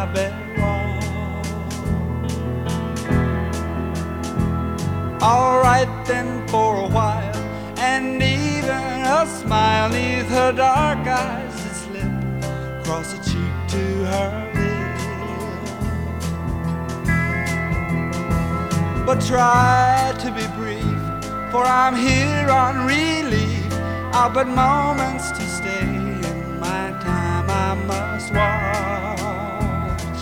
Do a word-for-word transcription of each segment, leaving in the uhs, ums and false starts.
my bedroll. Alright then for a while, and even a smile neath her dark eyes that slip across her cheek to her lip. But try to be brief, for I'm here on relief. I've but moments to stay, in my time I must watch.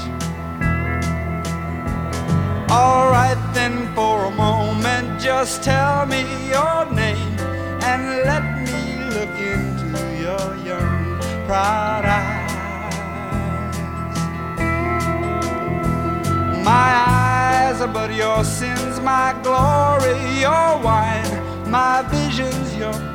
Alright then for a moment, just tell me your name, and let me look into your young, proud eyes. My eyes are but your sins, my glory, your wine, my visions, your